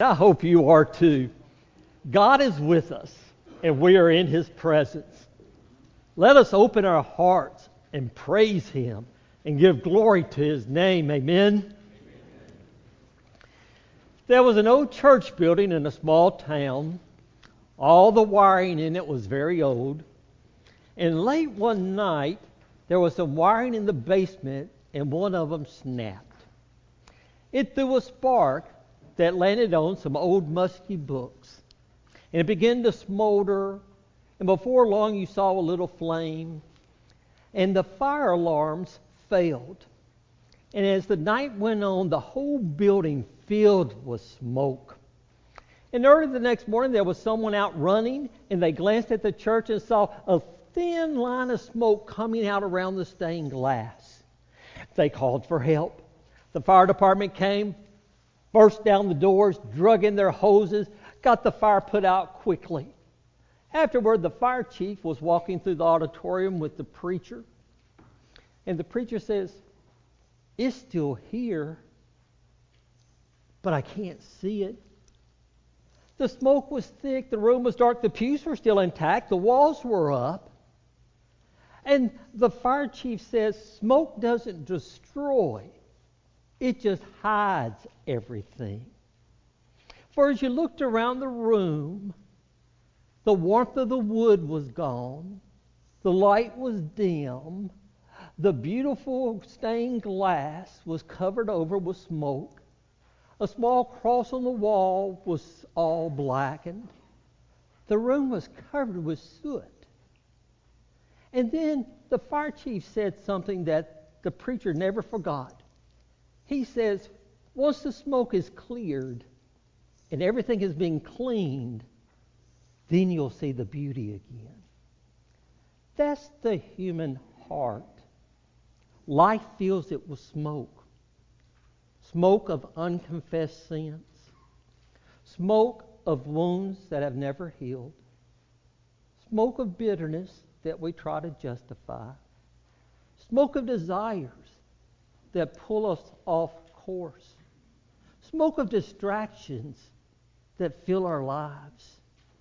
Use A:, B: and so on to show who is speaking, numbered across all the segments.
A: I hope you are too. God is with us, and we are in His presence. Let us open our hearts and praise Him and give glory to His name. Amen. There was an old church building in a small town. All the wiring in it was very old. And late one night, there was some wiring in the basement, and one of them snapped. It threw a spark that landed on some old musty books. And it began to smolder, and before long you saw a little flame. And the fire alarms failed. And as the night went on, the whole building filled with smoke. And early the next morning, there was someone out running, and they glanced at the church and saw a thin line of smoke coming out around the stained glass. They called for help. The fire department came, burst down the doors, drug in their hoses, got the fire put out quickly. Afterward, the fire chief was walking through the auditorium with the preacher. And the preacher says, "It's still here, but I can't see it." The smoke was thick, the room was dark, the pews were still intact, the walls were up. And the fire chief says, "Smoke doesn't destroy, it just hides everything." For as you looked around the room, the warmth of the wood was gone, the light was dim, the beautiful stained glass was covered over with smoke. A small cross on the wall was all blackened. The room was covered with soot. And then the fire chief said something that the preacher never forgot. He says, once the smoke is cleared and everything is being cleaned, then you'll see the beauty again. That's the human heart. Life fills it with smoke. Smoke of unconfessed sins. Smoke of wounds that have never healed. Smoke of bitterness that we try to justify. Smoke of desires that pull us off course. Smoke of distractions that fill our lives.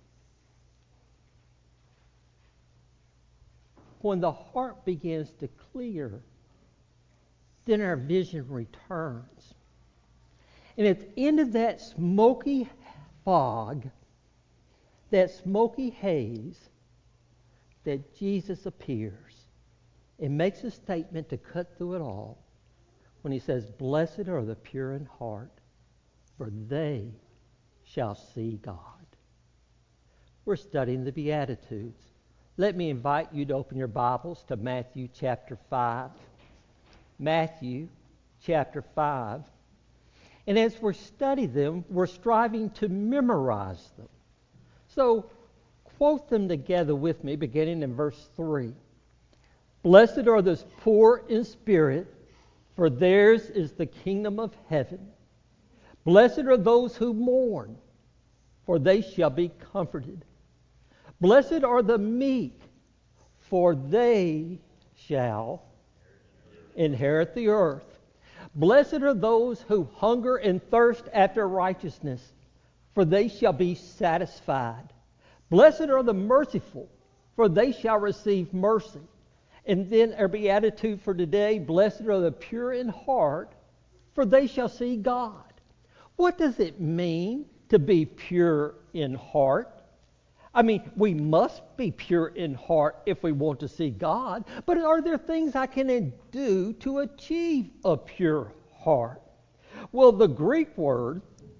A: When the heart begins to clear, then our vision returns. And at the end of that smoky fog, that smoky haze, that Jesus appears and makes a statement to cut through it all when He says, "Blessed are the pure in heart, for they shall see God." We're studying the Beatitudes. Let me invite you to open your Bibles to Matthew chapter 5. Matthew chapter 5. And as we study them, we're striving to memorize them. So quote them together with me, beginning in verse 3. "Blessed are the poor in spirit, for theirs is the kingdom of heaven. Blessed are those who mourn, for they shall be comforted. Blessed are the meek, for they shall inherit the earth. Blessed are those who hunger and thirst after righteousness, for they shall be satisfied. Blessed are the merciful, for they shall receive mercy." And then our beatitude for today, "Blessed are the pure in heart, for they shall see God." What does it mean to be pure in heart? I mean, we must be pure in heart if we want to see God. But are there things I can do to achieve a pure heart? Well, the Greek word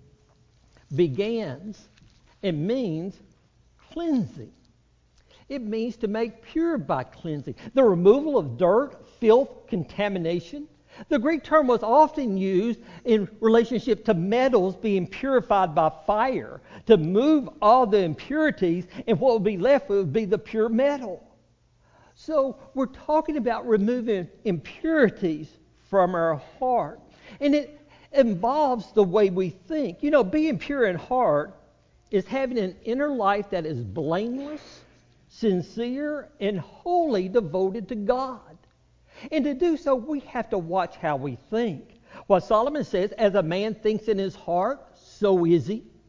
A: begins and means cleansing. It means to make pure by cleansing. The removal of dirt, filth, contamination. The Greek term was often used in relationship to metals being purified by fire, to move all the impurities, and what would be left would be the pure metal. So we're talking about removing impurities from our heart. And it involves the way we think. You know, being pure in heart is having an inner life that is blameless, sincere, and wholly devoted to God. And to do so, we have to watch how we think. What Solomon says, as a man thinks in his heart, so is he.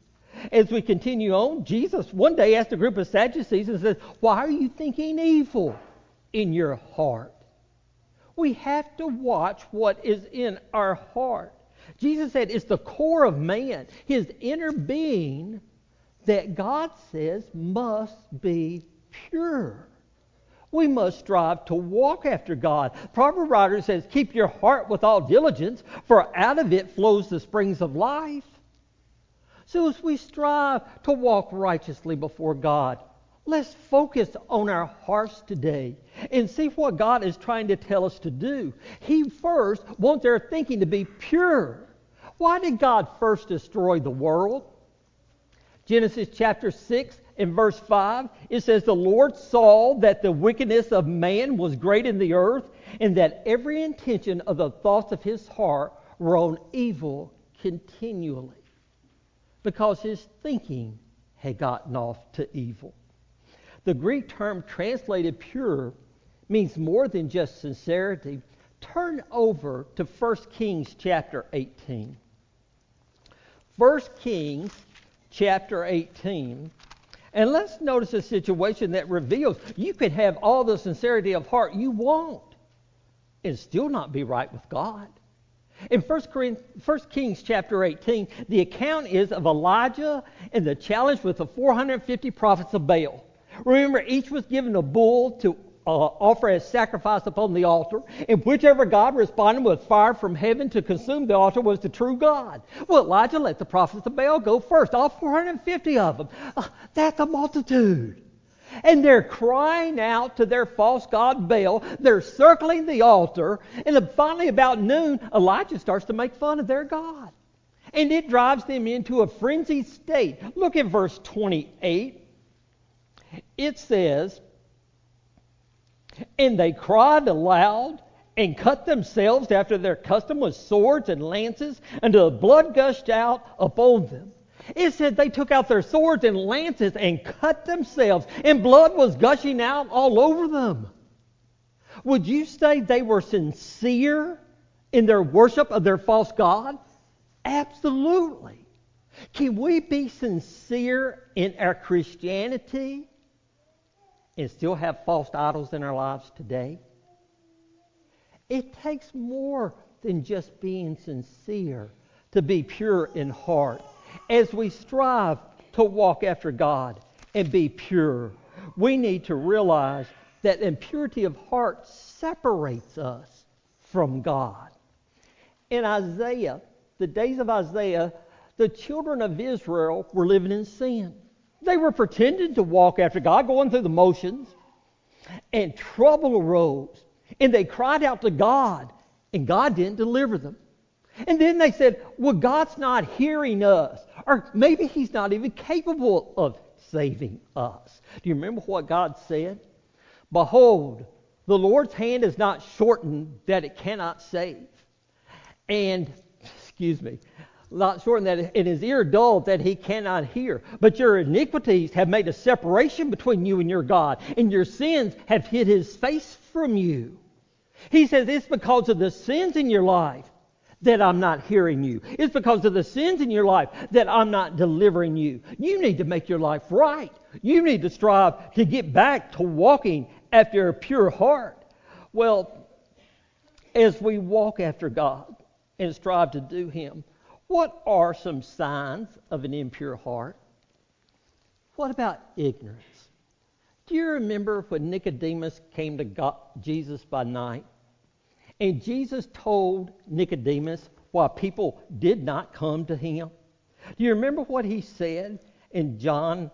A: As we continue on, Jesus one day asked a group of Sadducees and says, why are you thinking evil in your heart? We have to watch what is in our heart. Jesus said it's the core of man, his inner being, that God says must be pure. We must strive to walk after God. Proverbs writer says, keep your heart with all diligence, for out of it flows the springs of life. So as we strive to walk righteously before God, let's focus on our hearts today and see what God is trying to tell us to do. He first wants our thinking to be pure. Why did God first destroy the world? Genesis chapter 6 and verse 5, it says, the Lord saw that the wickedness of man was great in the earth, and that every intention of the thoughts of his heart were on evil continually. Because his thinking had gotten off to evil. The Greek term translated pure means more than just sincerity. Turn over to 1 Kings chapter 18. 1 Kings chapter 18. And let's notice a situation that reveals you could have all the sincerity of heart you want and still not be right with God. In 1 Kings chapter 18, the account is of Elijah and the challenge with the 450 prophets of Baal. Remember, each was given a bull to offer as sacrifice upon the altar, and whichever God responded with fire from heaven to consume the altar was the true God. Well, Elijah let the prophets of Baal go first, all 450 of them. That's a multitude. And they're crying out to their false god Baal. They're circling the altar. And then finally about noon, Elijah starts to make fun of their God. And it drives them into a frenzied state. Look at verse 28. It says, and they cried aloud and cut themselves after their custom with swords and lances until the blood gushed out upon them. It said they took out their swords and lances and cut themselves, and blood was gushing out all over them. Would you say they were sincere in their worship of their false god? Absolutely. Can we be sincere in our Christianity and still have false idols in our lives today? It takes more than just being sincere to be pure in heart. As we strive to walk after God and be pure, we need to realize that impurity of heart separates us from God. In Isaiah, the days of Isaiah, the children of Israel were living in sin. They were pretending to walk after God, going through the motions, and trouble arose. And they cried out to God, and God didn't deliver them. And then they said, well, God's not hearing us. Or maybe he's not even capable of saving us. Do you remember what God said? Behold, the Lord's hand is not shortened that it cannot save. And, not shortened that it is ear dull that he cannot hear. But your iniquities have made a separation between you and your God. And your sins have hid his face from you. He says it's because of the sins in your life that I'm not hearing you. It's because of the sins in your life that I'm not delivering you. You need to make your life right. You need to strive to get back to walking after a pure heart. Well, as we walk after God and strive to do him, what are some signs of an impure heart? What about ignorance? Do you remember when Nicodemus came to Jesus by night? And Jesus told Nicodemus why people did not come to him. Do you remember what he said in John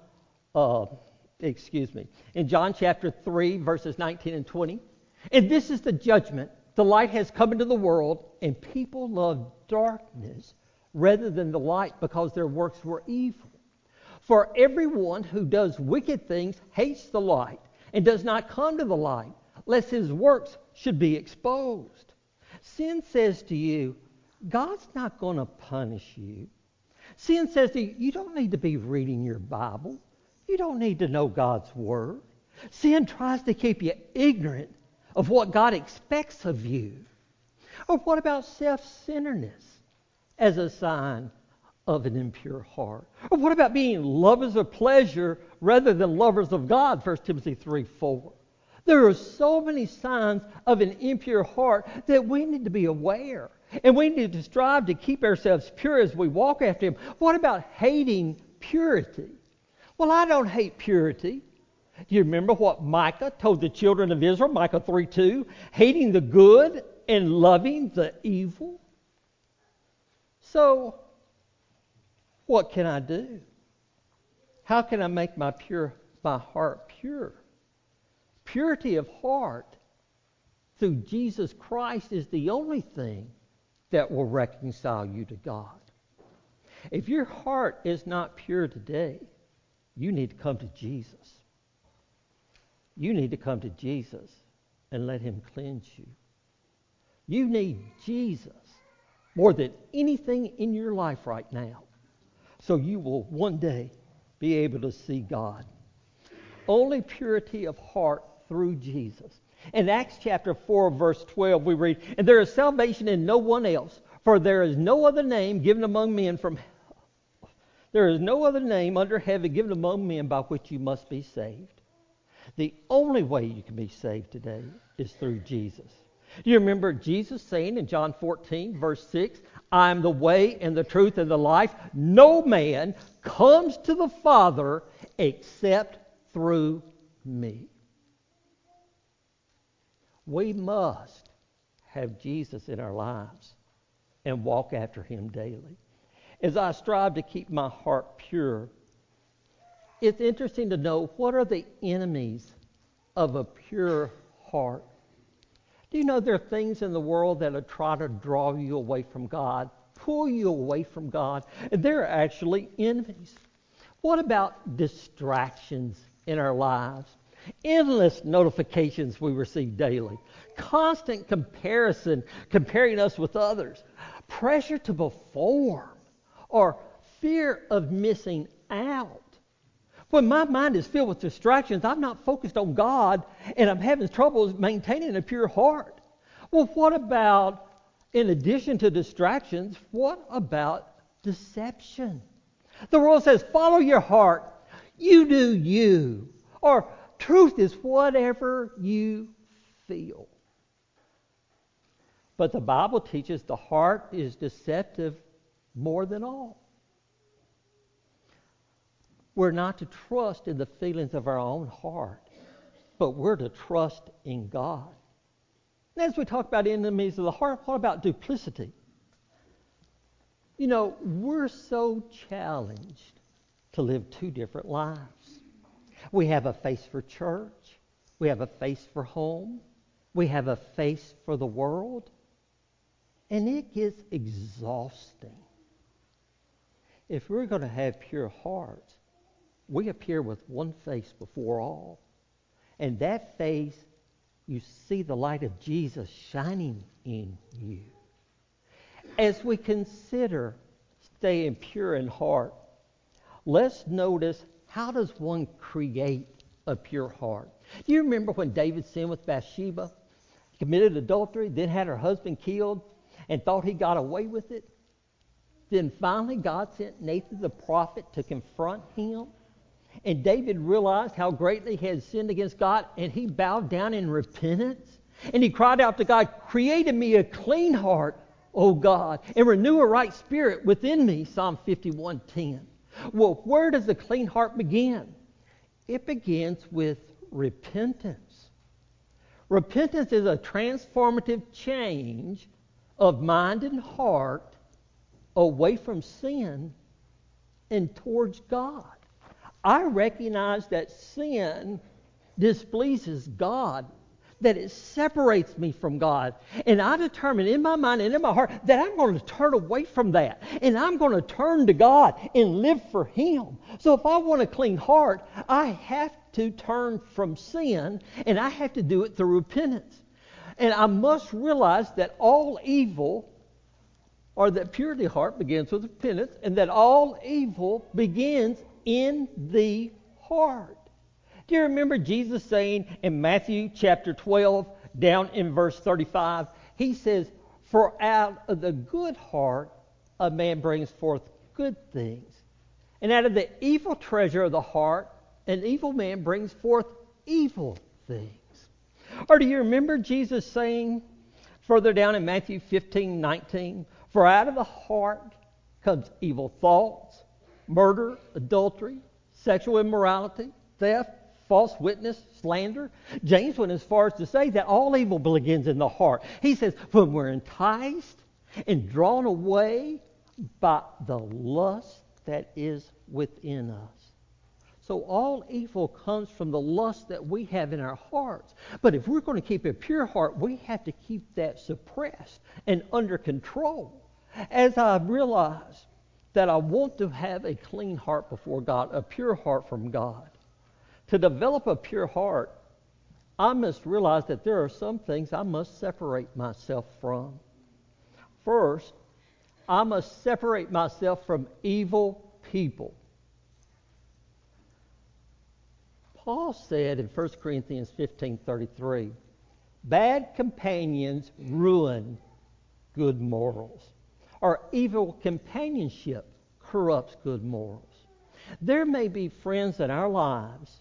A: chapter 3, verses 19 and 20? And this is the judgment. The light has come into the world, and people love darkness rather than the light because their works were evil. For everyone who does wicked things hates the light and does not come to the light, lest his works should be exposed. Sin says to you, God's not going to punish you. Sin says to you, you don't need to be reading your Bible. You don't need to know God's Word. Sin tries to keep you ignorant of what God expects of you. Or what about self-centeredness as a sign of an impure heart? Or what about being lovers of pleasure rather than lovers of God, 1 Timothy 3:4? There are so many signs of an impure heart that we need to be aware. And we need to strive to keep ourselves pure as we walk after Him. What about hating purity? Well, I don't hate purity. Do you remember what Micah told the children of Israel, Micah 3:2? Hating the good and loving the evil. So, what can I do? How can I make my heart pure? Purity of heart through Jesus Christ is the only thing that will reconcile you to God. If your heart is not pure today, you need to come to Jesus. You need to come to Jesus and let Him cleanse you. You need Jesus more than anything in your life right now, so you will one day be able to see God. Only purity of heart through Jesus. In Acts chapter 4, verse 12, we read, "And there is salvation in no one else, for there is no other name given among men there is no other name under heaven given among men by which you must be saved." The only way you can be saved today is through Jesus. Do you remember Jesus saying in John 14, verse 6, "I am the way and the truth and the life. No man comes to the Father except through me." We must have Jesus in our lives and walk after Him daily. As I strive to keep my heart pure, it's interesting to know what are the enemies of a pure heart. Do you know there are things in the world that will try to draw you away from God, pull you away from God, and they're actually enemies. What about distractions in our lives? Endless notifications we receive daily, constant comparison, comparing us with others, pressure to perform, or fear of missing out. When my mind is filled with distractions, I'm not focused on God, and I'm having trouble maintaining a pure heart. Well, what about, in addition to distractions, what about deception? The world says, follow your heart, you do you, or truth is whatever you feel. But the Bible teaches the heart is deceptive more than all. We're not to trust in the feelings of our own heart, but we're to trust in God. And as we talk about enemies of the heart, what about duplicity? You know, we're so challenged to live two different lives. We have a face for church. We have a face for home. We have a face for the world. And it gets exhausting. If we're going to have pure hearts, we appear with one face before all. And that face, you see the light of Jesus shining in you. As we consider staying pure in heart, let's notice, how does one create a pure heart? Do you remember when David sinned with Bathsheba, committed adultery, then had her husband killed, and thought he got away with it? Then finally God sent Nathan the prophet to confront him. And David realized how greatly he had sinned against God, and he bowed down in repentance. And he cried out to God, "Create in me a clean heart, O God, and renew a right spirit within me," Psalm 51:10. Well, where does the clean heart begin? It begins with repentance. Repentance is a transformative change of mind and heart away from sin and towards God. I recognize that sin displeases God, that it separates me from God. And I determine in my mind and in my heart that I'm going to turn away from that. And I'm going to turn to God and live for Him. So if I want a clean heart, I have to turn from sin, and I have to do it through repentance. And I must realize that all evil, or that purity of heart begins with repentance, and that all evil begins in the heart. Do you remember Jesus saying in Matthew chapter 12, down in verse 35, He says, "For out of the good heart a man brings forth good things. And out of the evil treasure of the heart, an evil man brings forth evil things. Or do you remember Jesus saying further down in Matthew 15:19, for out of the heart comes evil thoughts, murder, adultery, sexual immorality, theft, false witness, slander. James went as far as to say that all evil begins in the heart. He says, when we're enticed and drawn away by the lust that is within us. So all evil comes from the lust that we have in our hearts. But if we're going to keep a pure heart, we have to keep that suppressed and under control. As I realize that I want to have a clean heart before God, a pure heart from God. To develop a pure heart, I must realize that there are some things I must separate myself from. First, I must separate myself from evil people. Paul said in 1 Corinthians 15:33, bad companions ruin good morals, or evil companionship corrupts good morals. There may be friends in our lives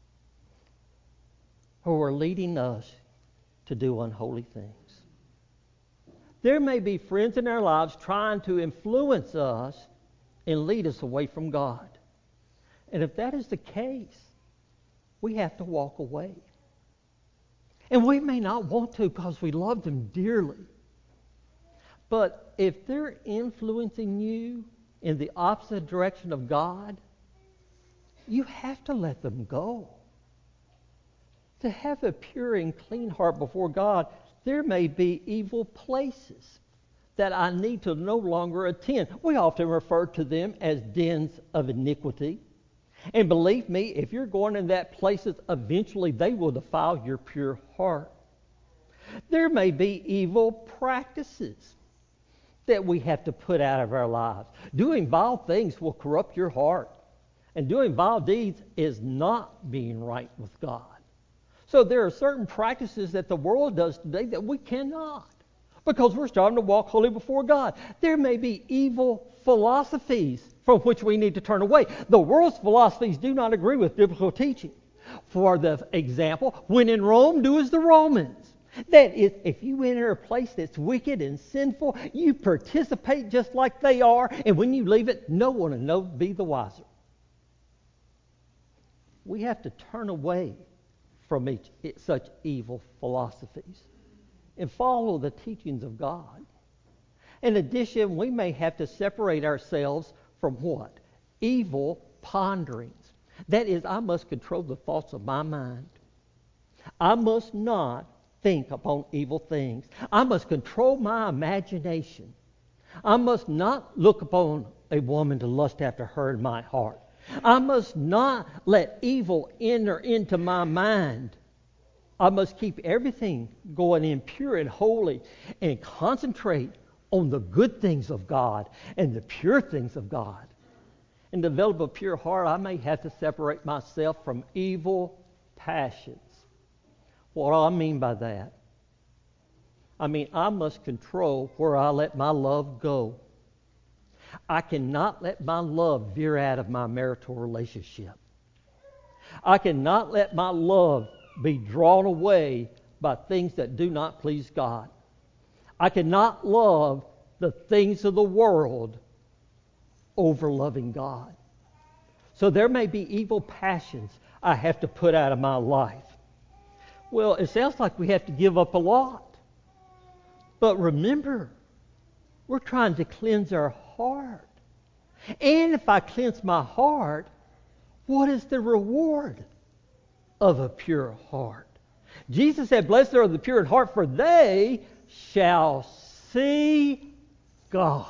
A: who are leading us to do unholy things. There may be friends in our lives trying to influence us and lead us away from God. And if that is the case, we have to walk away. And we may not want to because we love them dearly. But if they're influencing you in the opposite direction of God, you have to let them go. To have a pure and clean heart before God, there may be evil places that I need to no longer attend. We often refer to them as dens of iniquity. And believe me, if you're going in that places, eventually they will defile your pure heart. There may be evil practices that we have to put out of our lives. Doing vile things will corrupt your heart. And doing vile deeds is not being right with God. So there are certain practices that the world does today that we cannot, because we're starting to walk holy before God. There may be evil philosophies from which we need to turn away. The world's philosophies do not agree with biblical teaching. For the example, when in Rome, do as the Romans. That is, if you enter a place that's wicked and sinful, you participate just like they are, and when you leave it, no one will be the wiser. We have to turn away from such evil philosophies and follow the teachings of God. In addition, we may have to separate ourselves from what? Evil ponderings. That is, I must control the thoughts of my mind. I must not think upon evil things. I must control my imagination. I must not look upon a woman to lust after her in my heart. I must not let evil enter into my mind. I must keep everything going in pure and holy and concentrate on the good things of God and the pure things of God. And develop a pure heart, I may have to separate myself from evil passions. What do I mean by that? I mean, I must control where I let my love go. I cannot let my love veer out of my marital relationship. I cannot let my love be drawn away by things that do not please God. I cannot love the things of the world over loving God. So there may be evil passions I have to put out of my life. Well, it sounds like we have to give up a lot. But remember, we're trying to cleanse our heart. And if I cleanse my heart, what is the reward of a pure heart? Jesus said, blessed are the pure in heart, for they shall see God.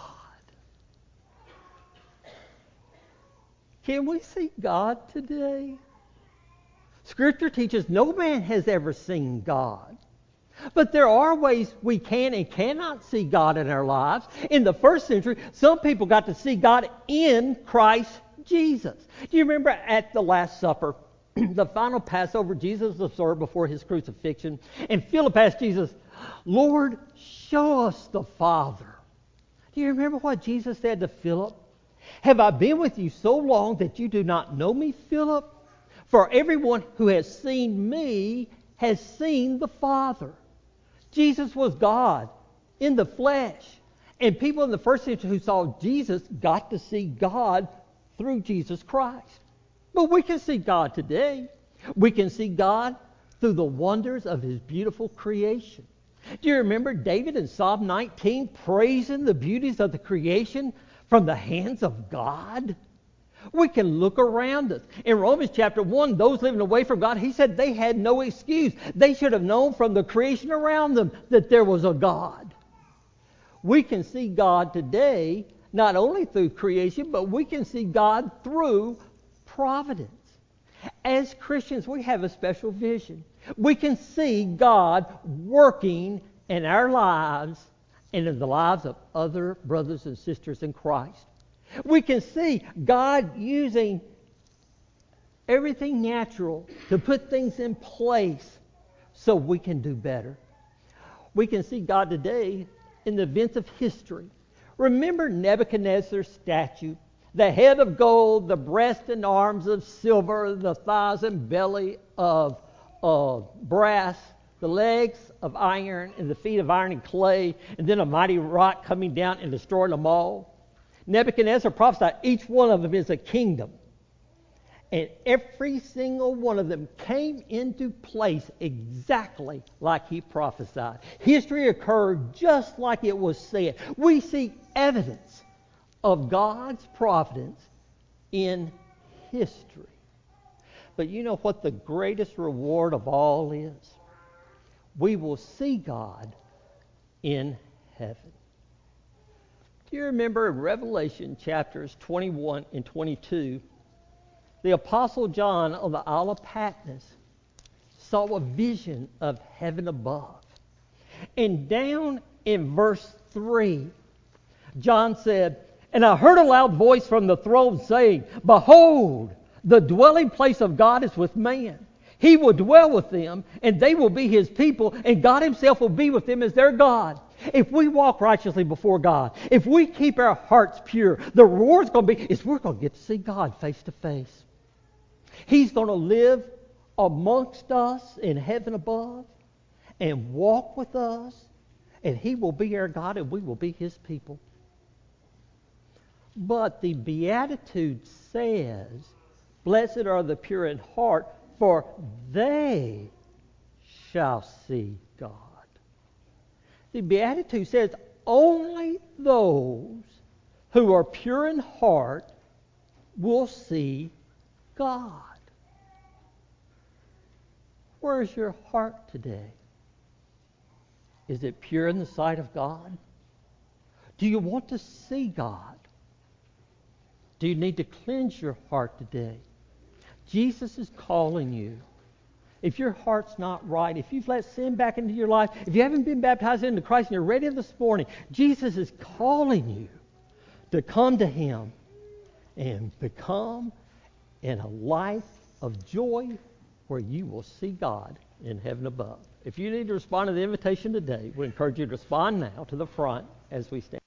A: Can we see God today? Scripture teaches no man has ever seen God. But there are ways we can and cannot see God in our lives. In the first century, some people got to see God in Christ Jesus. Do you remember at the Last Supper, the final Passover Jesus observed before his crucifixion? And Philip asked Jesus, Lord, show us the Father. Do you remember what Jesus said to Philip? Have I been with you so long that you do not know me, Philip? For everyone who has seen me has seen the Father. Jesus was God in the flesh. And people in the first century who saw Jesus got to see God through Jesus Christ. But we can see God today. We can see God through the wonders of his beautiful creation. Do you remember David in Psalm 19 praising the beauties of the creation from the hands of God? We can look around us. In Romans chapter 1, those living away from God, he said they had no excuse. They should have known from the creation around them that there was a God. We can see God today, not only through creation, but we can see God through providence. As Christians, we have a special vision. We can see God working in our lives and in the lives of other brothers and sisters in Christ. We can see God using everything natural to put things in place so we can do better. We can see God today in the events of history. Remember Nebuchadnezzar's statue? The head of gold, the breast and arms of silver, the thighs and belly of brass, the legs of iron and the feet of iron and clay, and then a mighty rock coming down and destroying them all. Nebuchadnezzar prophesied each one of them is a kingdom. And every single one of them came into place exactly like he prophesied. History occurred just like it was said. We see evidence of God's providence in history. But you know what the greatest reward of all is? We will see God in heaven. Do you remember in Revelation chapters 21 and 22, the Apostle John on the Isle of Patmos saw a vision of heaven above. And down in verse 3, John said, "And I heard a loud voice from the throne saying, Behold, the dwelling place of God is with man. He will dwell with them, and they will be his people, and God himself will be with them as their God." If we walk righteously before God, if we keep our hearts pure, the reward's going to be is we're going to get to see God face to face. He's going to live amongst us in heaven above and walk with us, and he will be our God and we will be his people. But the Beatitude says, "Blessed are the pure in heart, for they shall see God." The Beatitude says only those who are pure in heart will see God. Where is your heart today? Is it pure in the sight of God? Do you want to see God? Do you need to cleanse your heart today? Jesus is calling you. If your heart's not right, if you've let sin back into your life, if you haven't been baptized into Christ and you're ready this morning, Jesus is calling you to come to him and become in a life of joy where you will see God in heaven above. If you need to respond to the invitation today, we encourage you to respond now to the front as we stand.